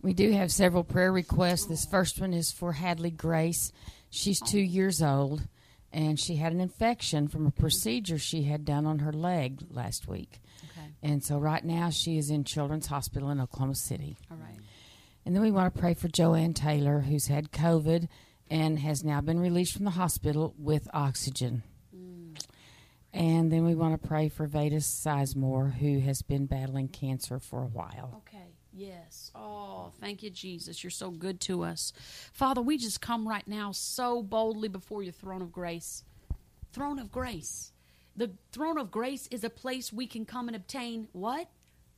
We do have several prayer requests. This first one is for Hadley Grace. She's 2 years old, and she had an infection from a procedure she had done on her leg last week. Okay. And so right now she is in Children's Hospital in Oklahoma City. All right. And then we want to pray for Joanne Taylor, who's had COVID and has now been released from the hospital with oxygen. And then we want to pray for Veda Sizemore, who has been battling cancer for a while. Okay. Yes. Oh, thank you, Jesus. You're so good to us. Father, we just come right now so boldly before your throne of grace. Throne of grace. The throne of grace is a place we can come and obtain what?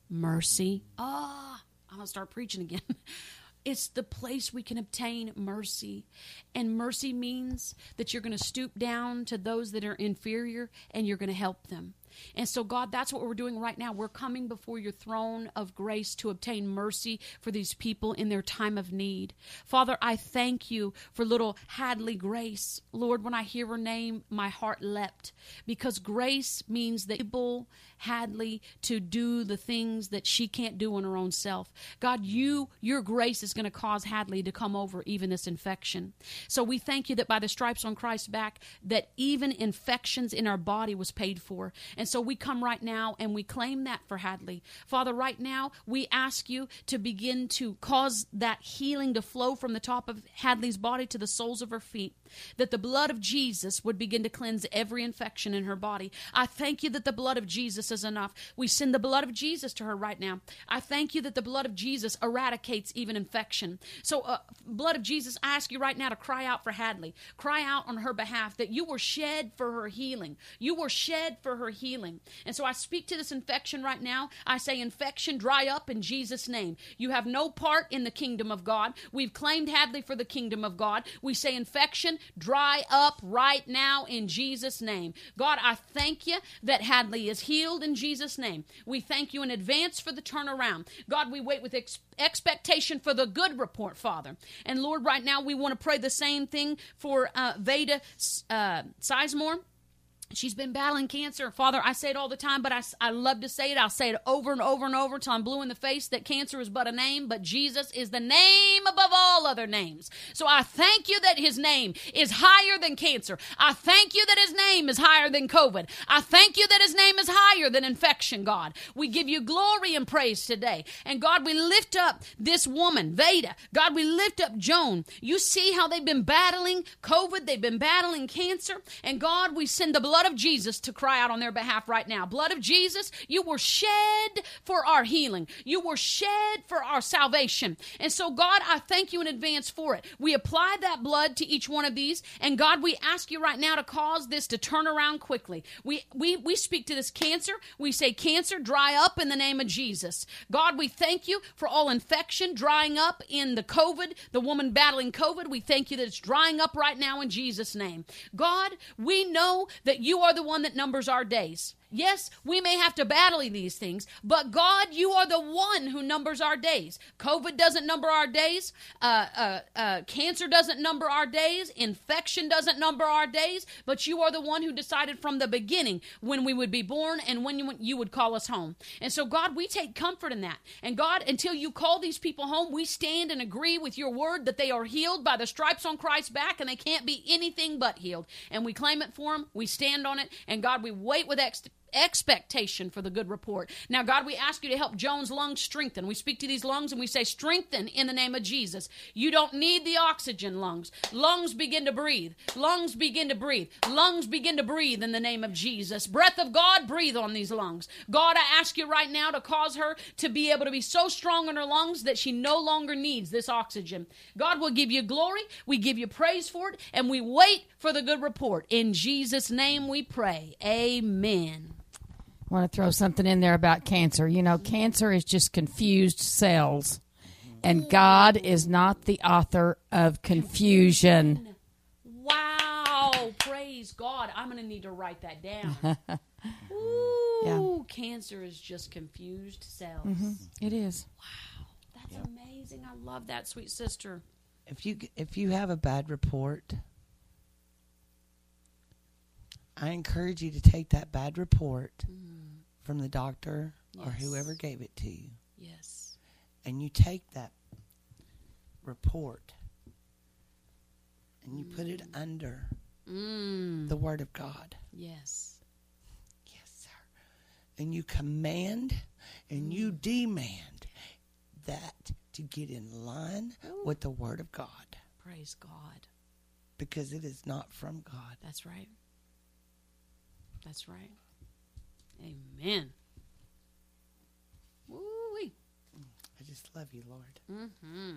Mercy. I'm going to start preaching again. It's the place we can obtain mercy. And mercy means that you're going to stoop down to those that are inferior and you're going to help them. And so, God, that's what we're doing right now. We're coming before your throne of grace to obtain mercy for these people in their time of need. Father, I thank you for little Hadley Grace. Lord, when I hear her name, my heart leapt, because grace means that able Hadley to do the things that she can't do on her own self. God, your grace is going to cause Hadley to come over even this infection. So we thank you that by the stripes on Christ's back, that even infections in our body was paid for. And so we come right now and we claim that for Hadley. Father, right now we ask you to begin to cause that healing to flow from the top of Hadley's body to the soles of her feet, that the blood of Jesus would begin to cleanse every infection in her body. I thank you that the blood of Jesus is enough. We send the blood of Jesus to her right now. I thank you that the blood of Jesus eradicates even infection. So, blood of Jesus, I ask you right now to cry out for Hadley. Cry out on her behalf that you were shed for her healing. You were shed for her healing. And so I speak to this infection right now. I say, infection, dry up in Jesus' name. You have no part in the kingdom of God. We've claimed Hadley for the kingdom of God. We say, infection, dry up right now in Jesus' name. God, I thank you that Hadley is healed in Jesus' name. We thank you in advance for the turnaround. God, we wait with expectation for the good report, Father. And Lord, right now we want to pray the same thing for Veda Sizemore. She's been battling cancer. Father, I say it all the time, but I love to say it. I'll say it over and over and over till I'm blue in the face that cancer is but a name, but Jesus is the name above all other names. So I thank you that his name is higher than cancer. I thank you that his name is higher than COVID. I thank you that his name is higher than infection, God. We give you glory and praise today. And God, we lift up this woman, Veda. God, we lift up Joan. You see how they've been battling COVID. They've been battling cancer. And God, we send the blood of Jesus to cry out on their behalf right now. Blood of Jesus, you were shed for our healing. You were shed for our salvation. And so, God, I thank you in advance for it. We apply that blood to each one of these. And God, we ask you right now to cause this to turn around quickly. We speak to this cancer. We say, cancer, dry up in the name of Jesus. God, we thank you for all infection drying up in the COVID, the woman battling COVID. We thank you that it's drying up right now in Jesus' name. God, we know that you are the one that numbers our days. Yes, we may have to battle these things, but God, you are the one who numbers our days. COVID doesn't number our days. Cancer doesn't number our days. Infection doesn't number our days, but you are the one who decided from the beginning when we would be born and when you would call us home. And so, God, we take comfort in that. And God, until you call these people home, we stand and agree with your word that they are healed by the stripes on Christ's back and they can't be anything but healed. And we claim it for them. We stand on it. And God, we wait with expectation for the good report. Now, God, we ask you to help Joan's lungs strengthen. We speak to these lungs and we say, strengthen in the name of Jesus. You don't need the oxygen, lungs. Lungs begin to breathe. Lungs begin to breathe. Lungs begin to breathe in the name of Jesus. Breath of God, breathe on these lungs. God, I ask you right now to cause her to be able to be so strong in her lungs that she no longer needs this oxygen. God, will give you glory. We give you praise for it. And we wait for the good report. In Jesus' name we pray. Amen. I want to throw something in there about cancer. You know, cancer is just confused cells, and God is not the author of confusion. Wow, praise God. I'm going to need to write that down. Ooh, yeah. Cancer is just confused cells. Mm-hmm. It is. Wow, that's amazing. I love that, sweet sister. If you have a bad report, I encourage you to take that bad report from the doctor or whoever gave it to you. Yes. And you take that report and you put it under the Word of God. Yes. Yes, sir. And you command and you demand that to get in line with the Word of God. Praise God. Because it is not from God. That's right. That's right. Amen. Woo-wee. I just love you, Lord. Mm-hmm.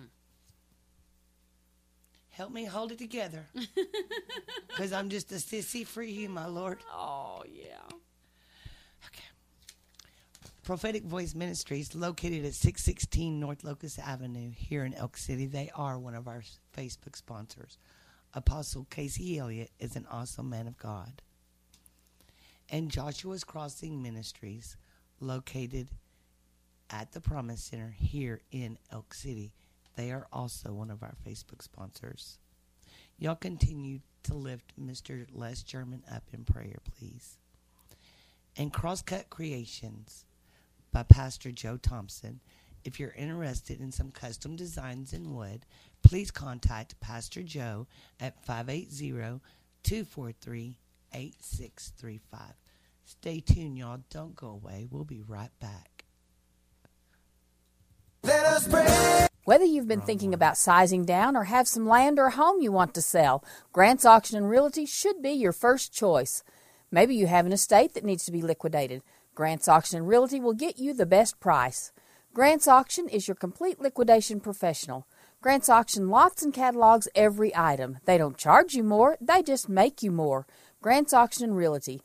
Help me hold it together. Because I'm just a sissy for you, my Lord. Oh, yeah. Okay. Prophetic Voice Ministries, located at 616 North Locust Avenue here in Elk City. They are one of our Facebook sponsors. Apostle Casey Elliott is an awesome man of God. And Joshua's Crossing Ministries, located at the Promise Center here in Elk City. They are also one of our Facebook sponsors. Y'all continue to lift Mr. Les German up in prayer, please. And Crosscut Creations by Pastor Joe Thompson. If you're interested in some custom designs in wood, please contact Pastor Joe at 580-243-8635. Stay tuned, y'all. Don't go away. We'll be right back. Let us pray. Whether you've been thinking about sizing down or have some land or home you want to sell, Grant's Auction and Realty should be your first choice. Maybe you have an estate that needs to be liquidated. Grant's Auction and Realty will get you the best price. Grant's Auction is your complete liquidation professional. Grant's Auction lots and catalogs every item. They don't charge you more, they just make you more. Grant's Auction and Realty,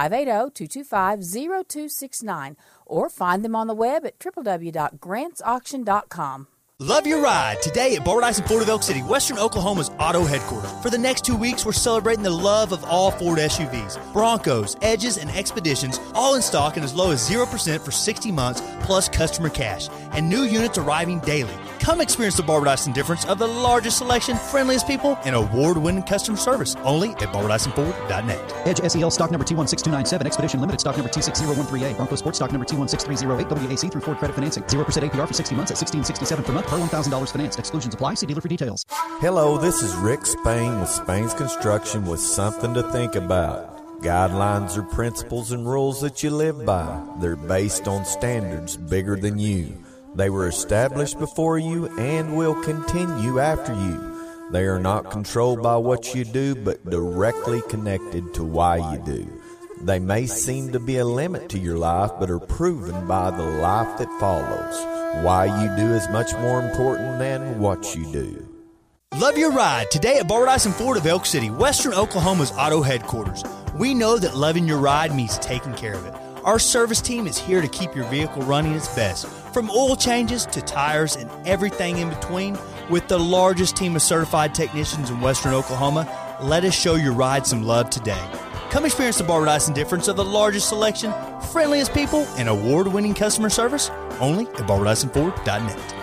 580-225-0269, or find them on the web at www.grantsauction.com. Love your ride today at Barbara Dyson Ford of Elk City, Western Oklahoma's auto headquarters. For the next 2 weeks, we're celebrating the love of all Ford SUVs, Broncos, Edges, and Expeditions, all in stock and as low as 0% for 60 months plus customer cash. And new units arriving daily. Come experience the Barbara Dyson difference of the largest selection, friendliest people, and award-winning customer service. Only at BarbaraDysonFord.net. Edge SEL stock number 216297, Expedition Limited stock number 260138, Bronco Sports stock number 216308, WAC through Ford Credit Financing. 0% APR for 60 months at $1667 per month per $1,000 financed. Exclusions apply. See dealer for details. Hello, this is Rick Spain with Spain's Construction with something to think about. Guidelines are principles and rules that you live by. They're based on standards bigger than you. They were established before you and will continue after you. They are not controlled by what you do, but directly connected to why you do. They may seem to be a limit to your life, but are proven by the life that follows. Why you do is much more important than what you do. Love your ride today at Barbara Dyson Ford of Elk City, Western Oklahoma's auto headquarters. We know that loving your ride means taking care of it. Our service team is here to keep your vehicle running its best, from oil changes to tires and everything in between. With the largest team of certified technicians in Western Oklahoma, let us show your ride some love today. Come experience the Barbara Dyson difference of the largest selection, friendliest people, and award-winning customer service, only at BarbaraDysonFord.net.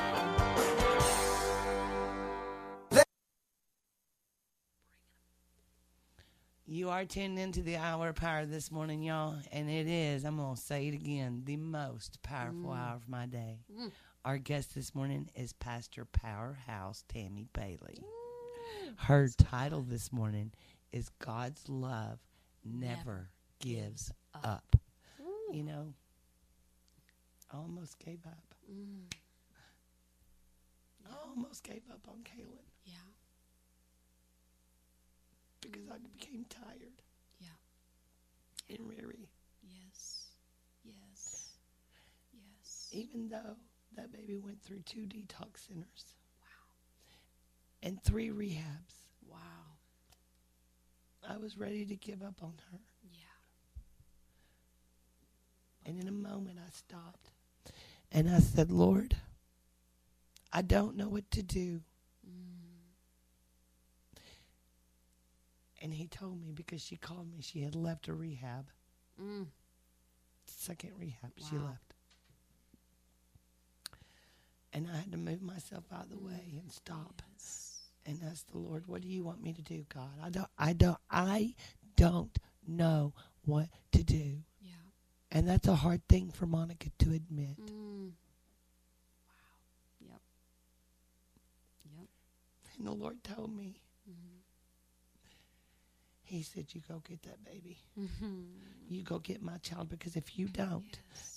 You are tuned into the hour of power this morning, y'all, and it is, I'm going to say it again, the most powerful hour of my day. Our guest this morning is Pastor Powerhouse Tammy Bailey. Her title this morning is God's Love Never Gives Up. You know, I almost gave up. I almost gave up on Kaylin. Yeah. Because I became tired. Yeah. And weary. Yes. Yes. Yes. Even though that baby went through 2 detox centers. Wow. And 3 rehabs. Wow. I was ready to give up on her. Yeah. And in a moment I stopped. And I said, Lord, I don't know what to do. And he told me, because she called me, she had left a rehab. 2nd rehab, she left. And I had to move myself out of the way and stop. Yes. And ask the Lord, what do you want me to do, God? I don't know what to do. Yeah. And that's a hard thing for Monica to admit. Wow. Yep. Yep. And the Lord told me, He said, you go get that baby. You go get my child, because if you don't,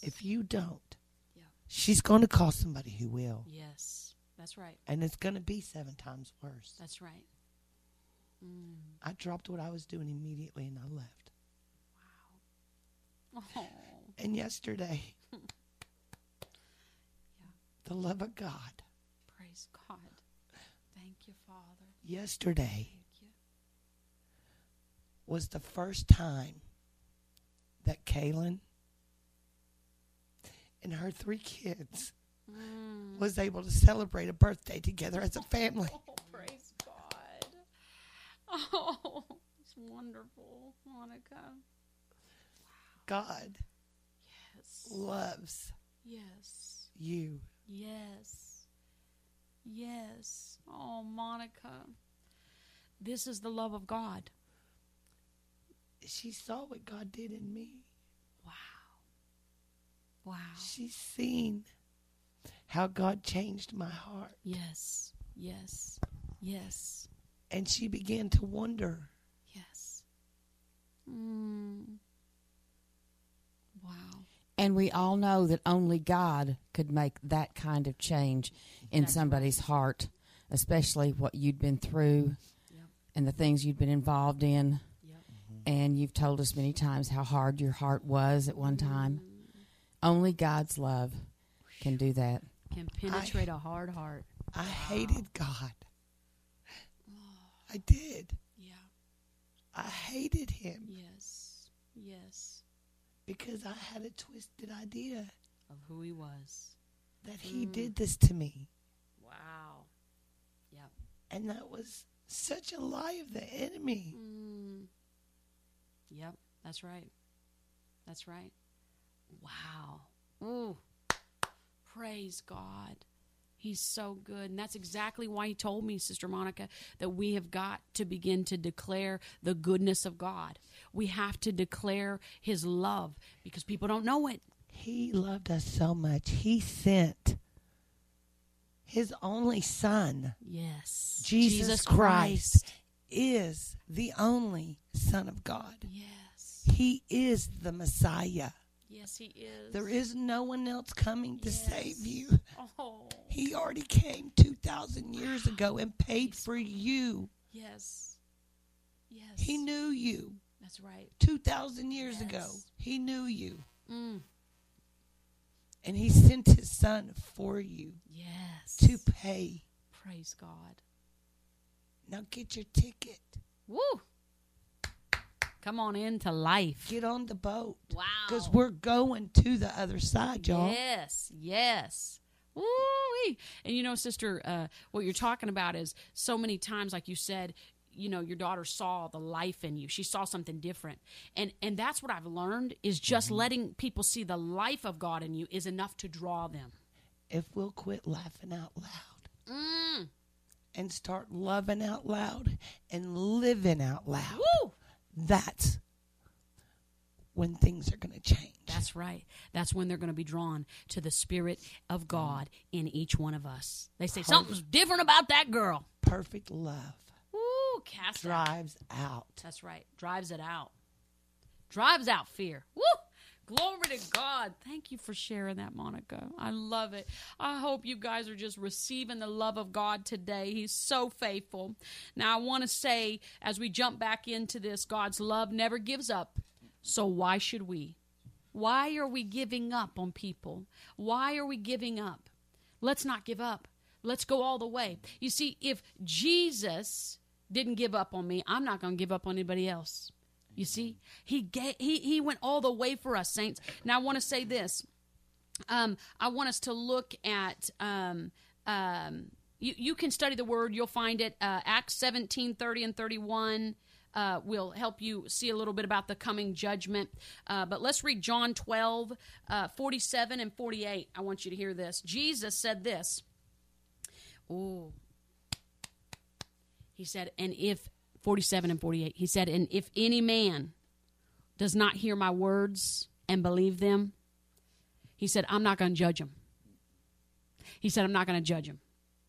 she's going to call somebody who will. Yes, that's right. And it's going to be 7 times worse. That's right. I dropped what I was doing immediately and I left. Wow. Oh. And yesterday, the love of God. Praise God. Thank you, Father. Yesterday Thank you. was the first time that Kaylin and her 3 kids was able to celebrate a birthday together as a family. Oh, praise God. Oh, it's wonderful, Monica. God Yes. loves Yes. you. Yes. Yes. Oh, Monica. This is the love of God. She saw what God did in me. Wow. Wow. She's seen how God changed my heart. Yes. Yes. Yes. And she began to wonder, Yes. Wow. And we all know that only God could make that kind of change in That's somebody's heart, especially what you'd been through Yep. and the things you'd been involved in. Yep. And you've told us many times how hard your heart was at one time. Only God's love can do that. Can penetrate a hard heart. I hated God. I did. Yeah. I hated Him Yes. Yes. because I had a twisted idea Of who he was. that He did this to me. Wow. Yep. And that was such a lie of the enemy. Yep. That's right. That's right. Wow. Ooh. Praise God. He's so good. And that's exactly why he told me, Sister Monica, that we have got to begin to declare the goodness of God. We have to declare his love because people don't know it. He loved us so much. He sent His only Son. Yes. Jesus Christ is the only Son of God. Yes. He is the Messiah. Yes, he is. There is no one else coming to Yes. save you. Oh. He already came 2,000 years ago and paid for you. Yes. Yes. He knew you That's right. 2,000 years ago. Yes. He knew you. Mm. And He sent His Son for you Yes. to pay. Praise God. Now get your ticket. Woo. Come on into life. Get on the boat. Wow. Because we're going to the other side, y'all. Yes, yes. Woo-wee. And you know, sister, what you're talking about is so many times, like you said, you know, your daughter saw the life in you. She saw something different. And that's what I've learned is just letting people see the life of God in you is enough to draw them. If we'll quit laughing out loud and start loving out loud and living out loud, Woo! that's when things are going to change. That's right. That's when they're going to be drawn to the Spirit of God in each one of us. They say, something's different about that girl. Perfect love Woo, cast out. drives out. That's right. Drives it out. Drives out fear. Woo! Glory to God. Thank you for sharing that, Monica. I love it. I hope you guys are just receiving the love of God today. He's so faithful. Now, I want to say, as we jump back into this, God's love never gives up. So why should we? Why are we giving up on people? Why are we giving up? Let's not give up. Let's go all the way. You see, if Jesus didn't give up on me, I'm not going to give up on anybody else. You see, he went all the way for us, saints. Now, I want to say this. I want us to look at, you can study the word. You'll find it. Acts 17, 30 and 31 will help you see a little bit about the coming judgment. But let's read John 12, 47 and 48. I want you to hear this. Jesus said this. Oh, he said, and if 47 and 48, he said, and if any man does not hear my words and believe them, he said, I'm not going to judge him. He said, I'm not going to judge him.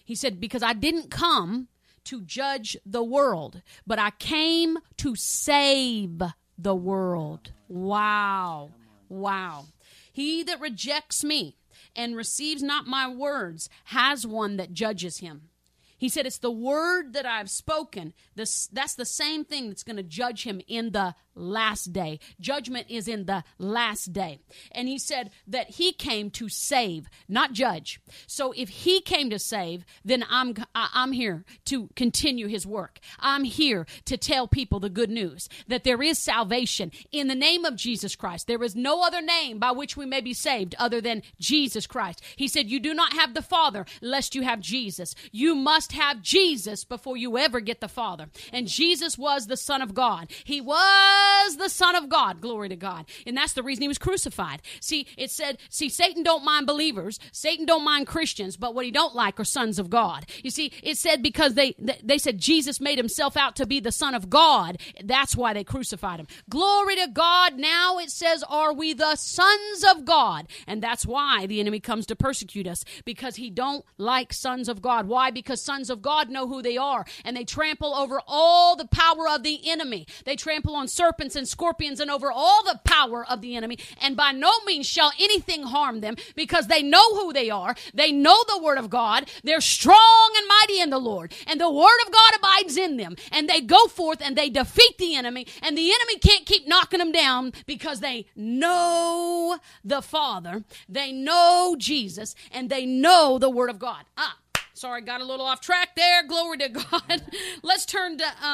He said, because I didn't come to judge the world, but I came to save the world. Wow. Wow. He that rejects me and receives not my words has one that judges him. He said, it's the word that I've spoken. That's the same thing that's going to judge him in the last day. Judgment is in the last day. And he said that he came to save, not judge. So if he came to save, then I'm here to continue his work. I'm here to tell people the good news, that there is salvation in the name of Jesus Christ. There is no other name by which we may be saved other than Jesus Christ. He said, you do not have the Father lest you have Jesus. You must have Jesus before you ever get the Father. And Jesus was the Son of God. He was the Son of God. Glory to God. And that's the reason he was crucified. See, it said, Satan don't mind believers. Satan don't mind Christians, but what he don't like are sons of God. You see, it said because they said Jesus made himself out to be the Son of God. That's why they crucified him. Glory to God. Now it says, are we the sons of God? And that's why the enemy comes to persecute us, because he don't like sons of God. Why? Because sons of God know who they are, and they trample over all the power of the enemy. They trample on serpents and scorpions and over all the power of the enemy, and by no means shall anything harm them, because they know who they are. They know the word of God. They're strong and mighty in the Lord, and the word of God abides in them, and they go forth and they defeat the enemy, and the enemy can't keep knocking them down because they know the Father, they know Jesus, and they know the word of God. Sorry, got a little off track there. Glory to God. Let's turn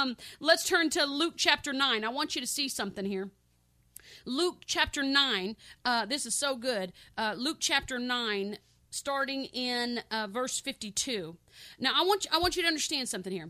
to Luke chapter 9. I want you to see something here. Luke chapter 9. This is so good. Luke chapter 9, starting in verse 52. Now, I want you to understand something here.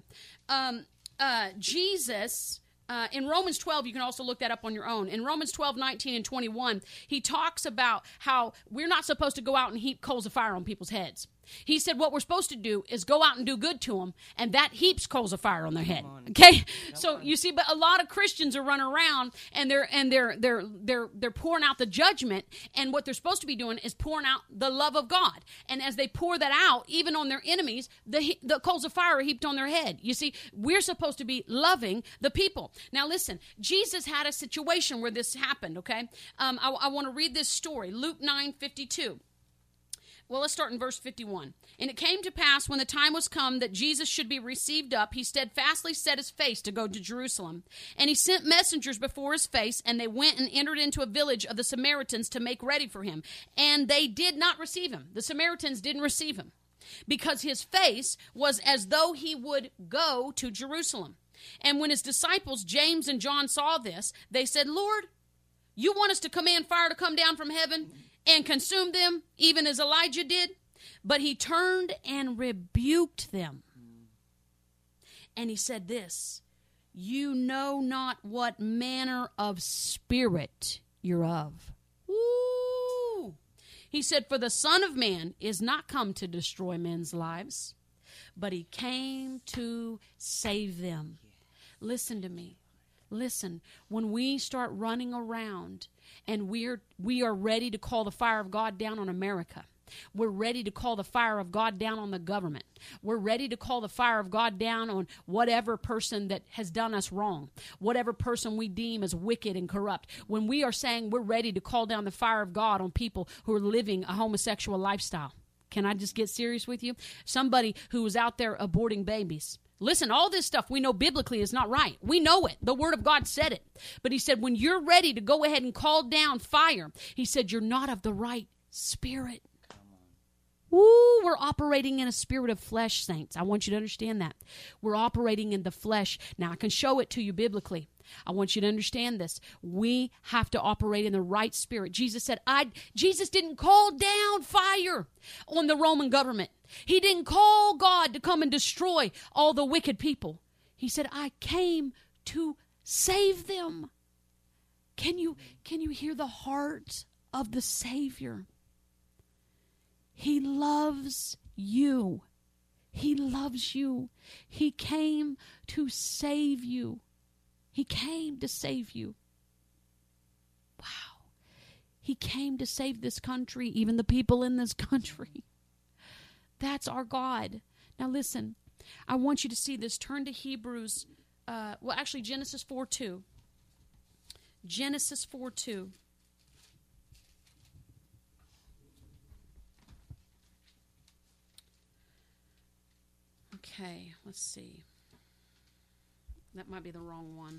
Jesus. In Romans 12, you can also look that up on your own. In Romans 12, 19, and 21, he talks about how we're not supposed to go out and heap coals of fire on people's heads. He said what we're supposed to do is go out and do good to them, and that heaps coals of fire on their head. Okay, so you see, but a lot of Christians are running around and they're pouring out the judgment, and what they're supposed to be doing is pouring out the love of God. And as they pour that out, even on their enemies, the coals of fire are heaped on their head. You see, we're supposed to be loving the people. Now, listen, Jesus had a situation where this happened. Okay, I want to read this story, Luke 9:52. Well, let's start in verse 51. And it came to pass when the time was come that Jesus should be received up, he steadfastly set his face to go to Jerusalem. And he sent messengers before his face, and they went and entered into a village of the Samaritans to make ready for him. And they did not receive him. The Samaritans didn't receive him, because his face was as though he would go to Jerusalem. And when his disciples, James and John, saw this, they said, Lord, you want us to command fire to come down from heaven and consume them, even as Elijah did? But he turned and rebuked them. And he said this, you know not what manner of spirit you're of. Woo! He said, for the Son of Man is not come to destroy men's lives, but he came to save them. Listen to me. Listen, when we start running around and we are ready to call the fire of God down on America, we're ready to call the fire of God down on the government, we're ready to call the fire of God down on whatever person that has done us wrong, whatever person we deem as wicked and corrupt, when we are saying we're ready to call down the fire of God on people who are living a homosexual lifestyle. Can I just get serious with you? Somebody who was out there aborting babies. Listen, all this stuff we know biblically is not right. We know it. The Word of God said it. But he said, when you're ready to go ahead and call down fire, he said, you're not of the right spirit. Woo, we're operating in a spirit of flesh, saints. I want you to understand that. We're operating in the flesh. Now, I can show it to you biblically. I want you to understand this. We have to operate in the right spirit. Jesus said, Jesus didn't call down fire on the Roman government. He didn't call God to come and destroy all the wicked people. He said, I came to save them. Can you hear the heart of the Savior? He loves you. He loves you. He came to save you. He came to save you. Wow. He came to save this country, even the people in this country. That's our God. Now listen, I want you to see this. Turn to Hebrews, Genesis 4:2. Genesis 4:2. Okay, let's see. That might be the wrong one.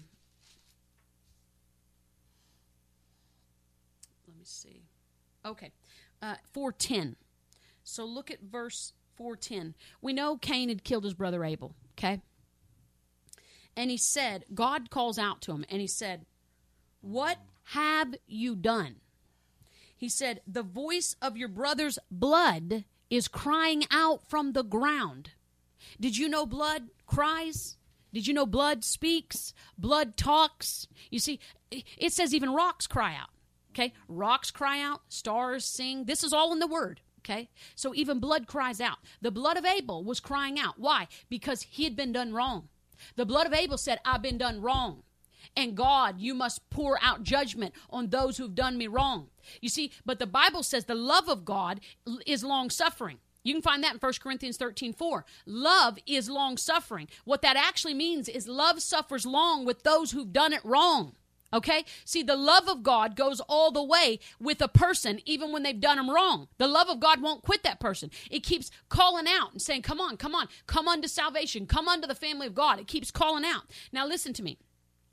Let me see. Okay, 4:10. So look at verse 4:10. We know Cain had killed his brother Abel, okay? And he said, God calls out to him, and he said, what have you done? He said, the voice of your brother's blood is crying out from the ground. Did you know blood cries? Did you know blood speaks? Blood talks? You see, it says even rocks cry out. Okay? Rocks cry out. Stars sing. This is all in the Word. Okay? So even blood cries out. The blood of Abel was crying out. Why? Because he had been done wrong. The blood of Abel said, I've been done wrong. And God, you must pour out judgment on those who've done me wrong. You see, but the Bible says the love of God is long-suffering. You can find that in 1 Corinthians 13:4. Love is long-suffering. What that actually means is love suffers long with those who've done it wrong. Okay? See, the love of God goes all the way with a person, even when they've done them wrong. The love of God won't quit that person. It keeps calling out and saying, come on, come unto salvation, come unto the family of God. It keeps calling out. Now, listen to me.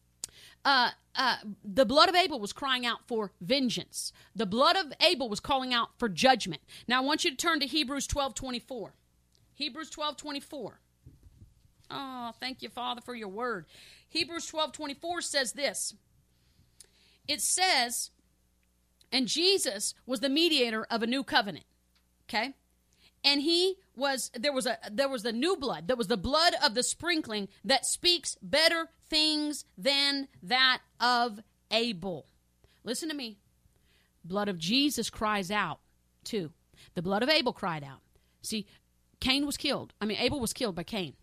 The blood of Abel was crying out for vengeance. The blood of Abel was calling out for judgment. Now, I want you to turn to Hebrews 12:24. Hebrews 12:24. Oh, thank you, Father, for your word. Hebrews 12:24 says this. It says, and Jesus was the mediator of a new covenant. Okay? And there was the new blood. There was the blood of the sprinkling that speaks better things than that of Abel. Listen to me. Blood of Jesus cries out too. The blood of Abel cried out. See, Abel was killed by Cain.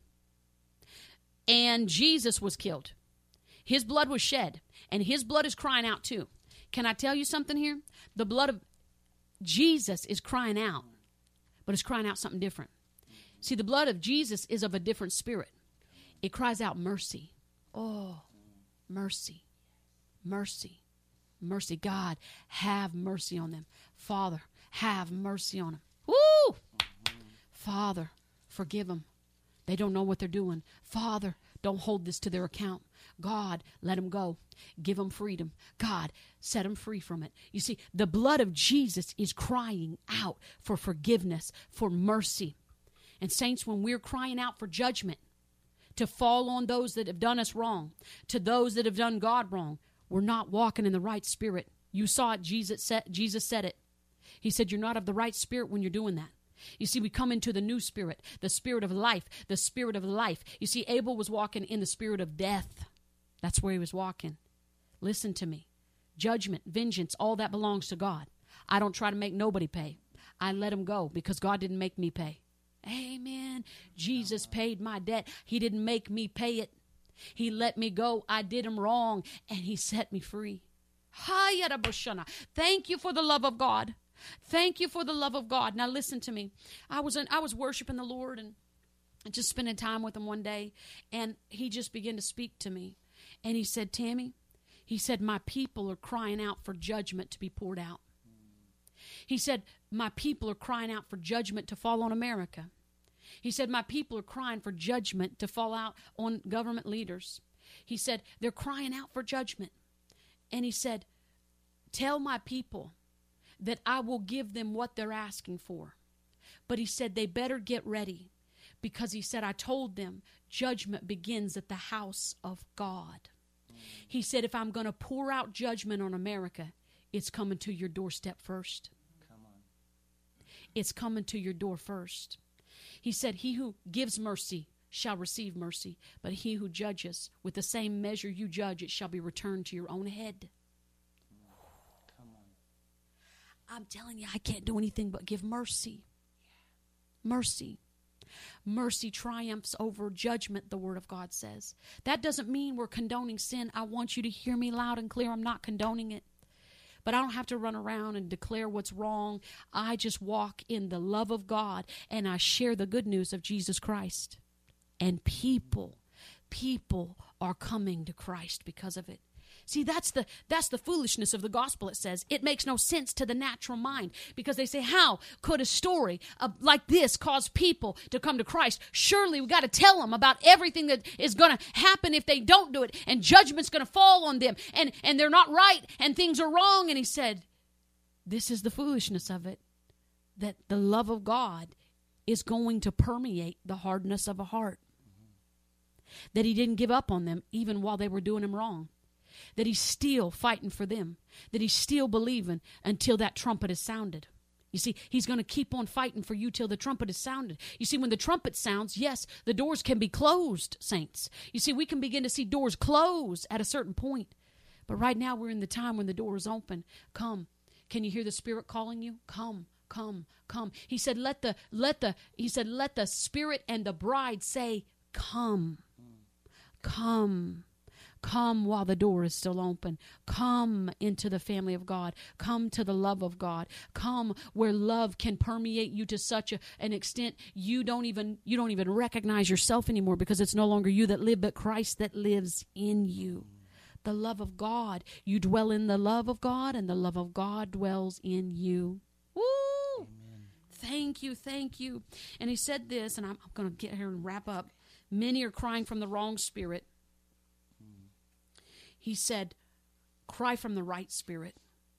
And Jesus was killed. His blood was shed, and his blood is crying out too. Can I tell you something here? The blood of Jesus is crying out, but it's crying out something different. See, the blood of Jesus is of a different spirit. It cries out mercy. Oh, mercy, mercy, mercy. God, have mercy on them. Father, have mercy on them. Woo! Father, forgive them. They don't know what they're doing. Father, don't hold this to their account. God, let them go. Give them freedom. God, set them free from it. You see, the blood of Jesus is crying out for forgiveness, for mercy. And saints, when we're crying out for judgment to fall on those that have done us wrong, to those that have done God wrong, we're not walking in the right spirit. You saw it. Jesus said it. He said, you're not of the right spirit when you're doing that. You see, we come into the new spirit, the spirit of life, the spirit of life. You see, Abel was walking in the spirit of death. That's where he was walking. Listen to me. Judgment, vengeance, all that belongs to God. I don't try to make nobody pay. I let him go because God didn't make me pay. Amen. Jesus paid my debt. He didn't make me pay it. He let me go. I did him wrong, and he set me free. Thank you for the love of God. Thank you for the love of God. Now listen to me. I was worshiping the Lord and just spending time with him one day, and he just began to speak to me. And he said, Tammy, he said, my people are crying out for judgment to be poured out. He said, my people are crying out for judgment to fall on America. He said, my people are crying for judgment to fall out on government leaders. He said, they're crying out for judgment. And he said, tell my people that I will give them what they're asking for. But he said they better get ready, because he said, I told them judgment begins at the house of God. He said, if I'm going to pour out judgment on America, it's coming to your doorstep first. Come on. It's coming to your door first. He said, he who gives mercy shall receive mercy, but he who judges with the same measure you judge, it shall be returned to your own head. I'm telling you, I can't do anything but give mercy. Mercy. Mercy triumphs over judgment, the Word of God says. That doesn't mean we're condoning sin. I want you to hear me loud and clear. I'm not condoning it. But I don't have to run around and declare what's wrong. I just walk in the love of God, and I share the good news of Jesus Christ. And people are coming to Christ because of it. See, that's the foolishness of the gospel, it says. It makes no sense to the natural mind, because they say, how could a story like this cause people to come to Christ? Surely we got to tell them about everything that is going to happen if they don't do it, and judgment's going to fall on them, and they're not right, and things are wrong. And he said, this is the foolishness of it, that the love of God is going to permeate the hardness of a heart. That he didn't give up on them even while they were doing him wrong. That he's still fighting for them. That he's still believing until that trumpet is sounded. You see, he's going to keep on fighting for you till the trumpet is sounded. You see, when the trumpet sounds, yes, the doors can be closed, saints. You see, we can begin to see doors close at a certain point. But right now we're in the time when the door is open. Come. Can you hear the Spirit calling you? Come. Come. Come. He said, let the Spirit and the bride say, come. Come. Come while the door is still open. Come into the family of God. Come to the love of God. Come where love can permeate you to such an extent you don't even recognize yourself anymore, because it's no longer you that live, but Christ that lives in you. The love of God. You dwell in the love of God, and the love of God dwells in you. Woo! Amen. Thank you, thank you. And he said this, and I'm going to get here and wrap up. Many are crying from the wrong spirit. He said, cry from the right spirit.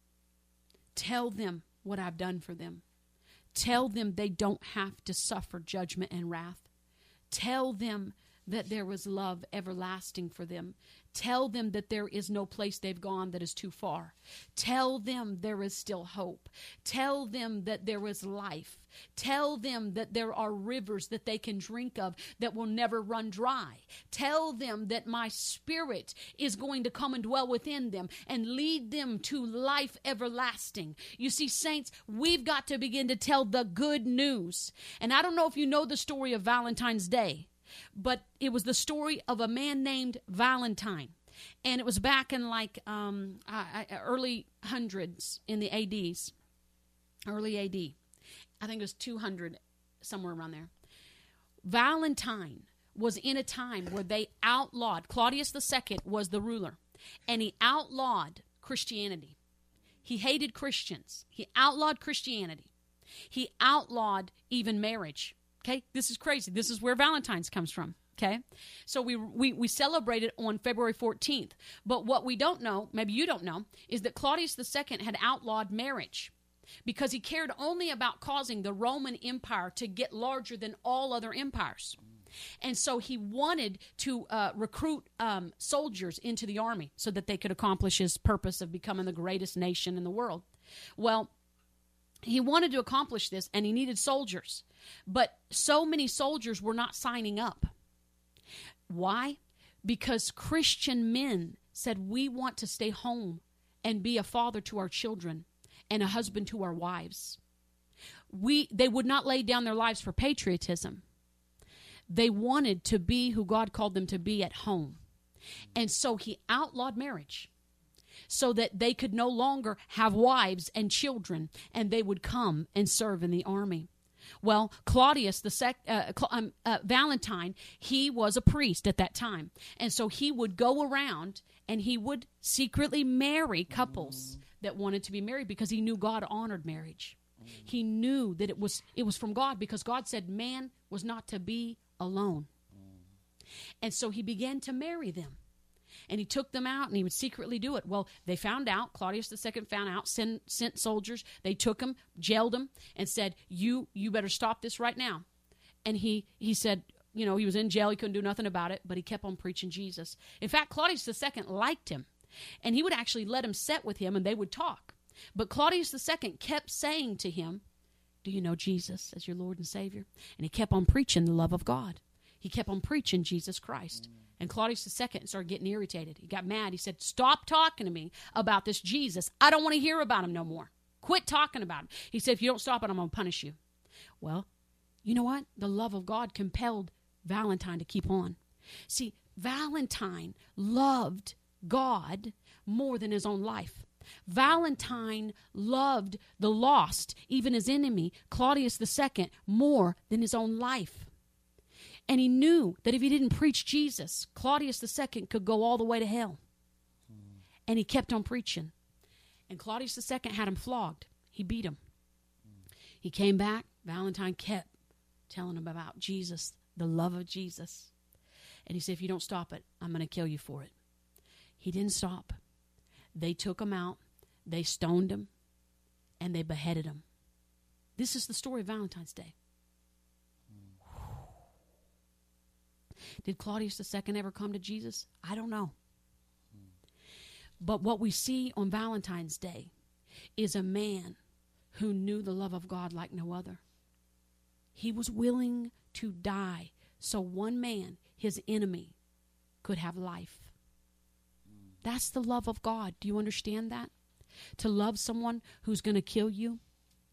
Tell them what I've done for them. Tell them they don't have to suffer judgment and wrath. Tell them that there was love everlasting for them. Tell them that there is no place they've gone that is too far. Tell them there is still hope. Tell them that there is life. Tell them that there are rivers that they can drink of that will never run dry. Tell them that my Spirit is going to come and dwell within them and lead them to life everlasting. You see, saints, we've got to begin to tell the good news. And I don't know if you know the story of Valentine's Day, but it was the story of a man named Valentine. And it was back in like early hundreds in the ADs, early AD. I think it was 200, somewhere around there. Valentine was in a time where they outlawed, Claudius II was the ruler, and he outlawed Christianity. He hated Christians. He outlawed Christianity. He outlawed even marriage. Okay, this is crazy. This is where Valentine's comes from. Okay, so we celebrate it on February 14th. But what we don't know, maybe you don't know, is that Claudius II had outlawed marriage because he cared only about causing the Roman Empire to get larger than all other empires. And so he wanted to recruit soldiers into the army so that they could accomplish his purpose of becoming the greatest nation in the world. Well, he wanted to accomplish this, and he needed soldiers. But so many soldiers were not signing up. Why? Because Christian men said, we want to stay home and be a father to our children and a husband to our wives. They would not lay down their lives for patriotism. They wanted to be who God called them to be at home. And so he outlawed marriage so that they could no longer have wives and children, and they would come and serve in the army. Well, Valentine, he was a priest at that time. And so he would go around and he would secretly marry couples that wanted to be married because he knew God honored marriage. He knew that it was from God, because God said man was not to be alone. And so he began to marry them. And he took them out, and he would secretly do it. Well, they found out. Claudius II found out, sent soldiers. They took him, jailed him, and said, you better stop this right now. And he said, he was in jail. He couldn't do nothing about it, but he kept on preaching Jesus. In fact, Claudius II liked him, and he would actually let him sit with him, and they would talk. But Claudius II kept saying to him, do you know Jesus as your Lord and Savior? And he kept on preaching the love of God. He kept on preaching Jesus Christ. And Claudius II started getting irritated. He got mad. He said, stop talking to me about this Jesus. I don't want to hear about him no more. Quit talking about him. He said, if you don't stop it, I'm going to punish you. Well, you know what? The love of God compelled Valentine to keep on. See, Valentine loved God more than his own life. Valentine loved the lost, even his enemy, Claudius II, more than his own life. And he knew that if he didn't preach Jesus, Claudius II could go all the way to hell. And he kept on preaching. And Claudius II had him flogged. He beat him. He came back. Valentine kept telling him about Jesus, the love of Jesus. And he said, if you don't stop it, I'm going to kill you for it. He didn't stop. They took him out. They stoned him. And they beheaded him. This is the story of Valentine's Day. Did Claudius II ever come to Jesus? I don't know. But what we see on Valentine's Day is a man who knew the love of God like no other. He was willing to die so one man, his enemy, could have life. That's the love of God. Do you understand that? To love someone who's going to kill you?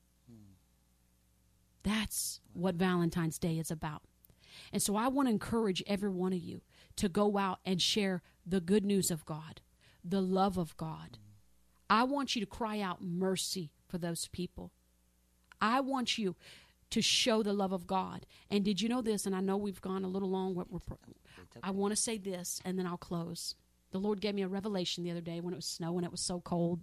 That's what Valentine's Day is about. And so I want to encourage every one of you to go out and share the good news of God, the love of God. I want you to cry out mercy for those people. I want you to show the love of God. And did you know this? And I know we've gone a little long. I want to say this, and then I'll close. The Lord gave me a revelation the other day when it was snowing. It was so cold.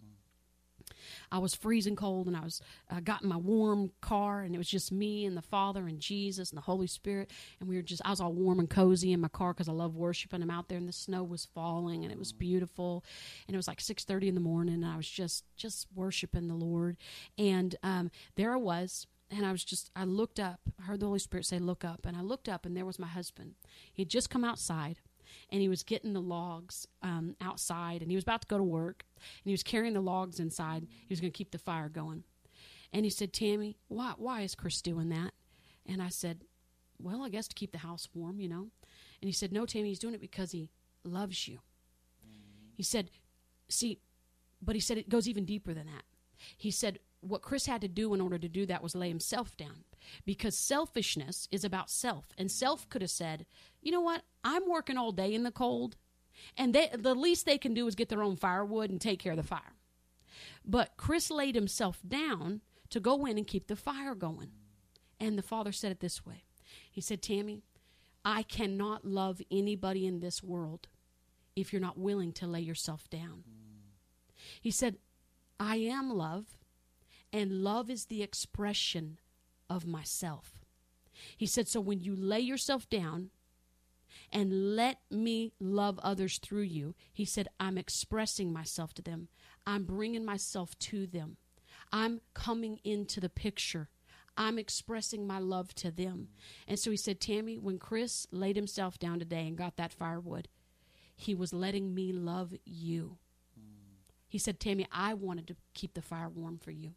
I was freezing cold, and I got in my warm car, and it was just me and the Father and Jesus and the Holy Spirit, and I was all warm and cozy in my car because I love worshiping. I'm out there, and the snow was falling, and it was beautiful, and it was like 6:30 in the morning, and I was just worshiping the Lord, and there I was, and I looked up. I heard the Holy Spirit say, look up, and I looked up, and there was my husband. He had just come outside, and he was getting the logs outside, and he was about to go to work, and he was carrying the logs inside. He was going to keep the fire going. And he said, Tammy, why is Chris doing that? And I said, well, I guess to keep the house warm, you know. And he said, no, Tammy, he's doing it because he loves you. He said, but he said it goes even deeper than that. He said, what Chris had to do in order to do that was lay himself down, because selfishness is about self. And self could have said, you know what? I'm working all day in the cold, and the least they can do is get their own firewood and take care of the fire. But Chris laid himself down to go in and keep the fire going. And the Father said it this way. He said, Tammy, I cannot love anybody in this world if you're not willing to lay yourself down. He said, I am love, and love is the expression of myself. He said, so when you lay yourself down and let me love others through you, he said, I'm expressing myself to them. I'm bringing myself to them. I'm coming into the picture. I'm expressing my love to them. And so he said, Tammy, when Chris laid himself down today and got that firewood, he was letting me love you. He said, Tammy, I wanted to keep the fire warm for you.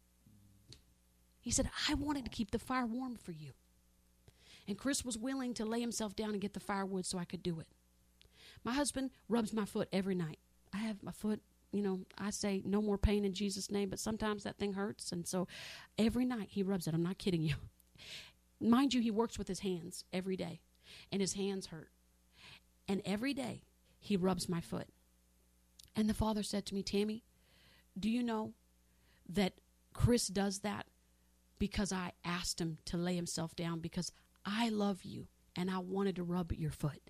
He said, I wanted to keep the fire warm for you. And Chris was willing to lay himself down and get the firewood so I could do it. My husband rubs my foot every night. I have my foot, I say no more pain in Jesus' name, but sometimes that thing hurts. And so every night he rubs it. I'm not kidding you. Mind you, he works with his hands every day, and his hands hurt. And every day he rubs my foot. And the Father said to me, Tammy, do you know that Chris does that because I asked him to lay himself down, because I love you and I wanted to rub your foot.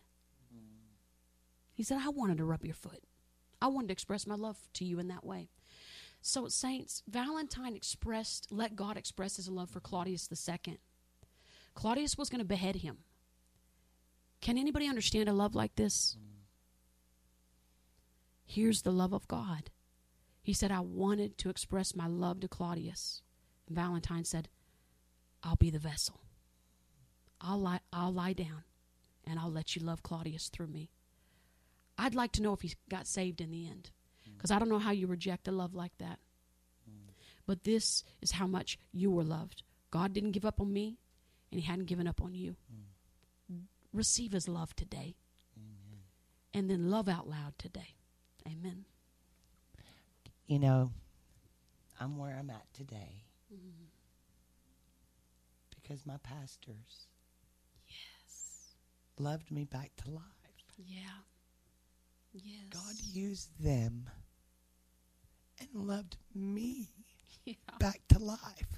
He said, I wanted to rub your foot. I wanted to express my love to you in that way. So, saints, Valentine let God express his love for Claudius II. Claudius was going to behead him. Can anybody understand a love like this? Here's the love of God. He said, I wanted to express my love to Claudius. And Valentine said, I'll be the vessel. I'll lie down, and I'll let you love Claudius through me. I'd like to know if he got saved in the end, because I don't know how you reject a love like that. But this is how much you were loved. God didn't give up on me, and he hadn't given up on you. Receive his love today. And then love out loud today. Amen. I'm where I'm at today because my pastors loved me back to life. Yeah. Yes. God used them and loved me Yeah. back to life.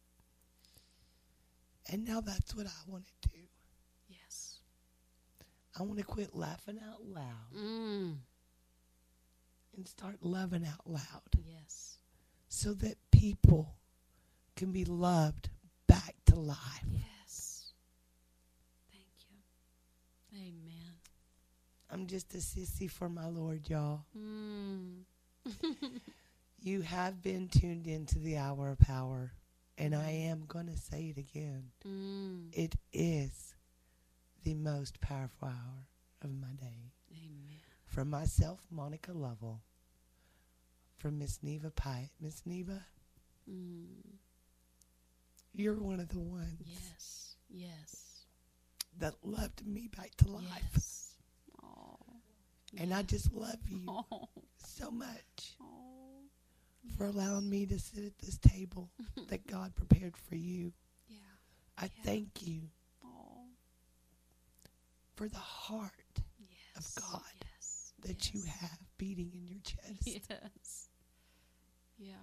And now that's what I want to do. Yes. I want to quit laughing out loud Mm. and start loving out loud Yes. so that people can be loved back to life. Yes. Thank you. Amen. I'm just a sissy for my Lord, y'all. Mm. You have been tuned into the hour of power, and I am going to say it again. Mm. It is the most powerful hour of my day. Amen. From myself, Monica Lovell, from Miss Neva Pyatt. Miss Neva, Mm. you're one of the ones Yes. Yes. that loved me back to life. Yes. Oh. And I just love you Oh. so much Oh. for allowing me to sit at this table that God prepared for you. Yeah. I thank you Oh. for the heart Yes. of God Yes. that you have beating in your chest. Yes. Yeah.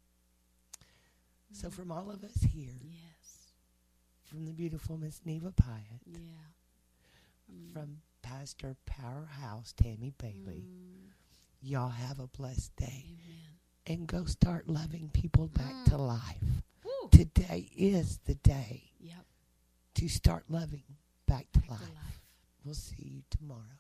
So from all of us here, Yes. from the beautiful Miss Neva Pyatt, Yeah. from Pastor Powerhouse Tammy Bailey, y'all have a blessed day. Amen. And go start loving people back to life. Woo. Today is the day Yep. to start loving back to Back life. to life. We'll see you tomorrow.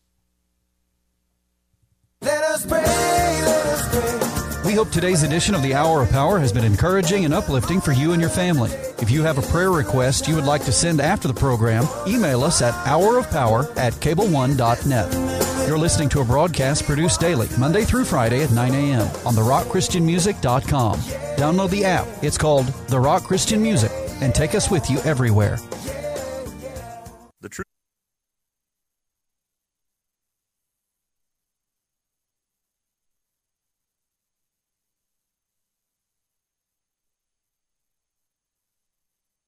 Let us pray, let us pray. We hope today's edition of the Hour of Power has been encouraging and uplifting for you and your family. If you have a prayer request you would like to send after the program, email us at hourofpower@cableone.net. You're listening to a broadcast produced daily, Monday through Friday at 9 a.m. on therockchristianmusic.com. Download the app. It's called The Rock Christian Music, and take us with you everywhere.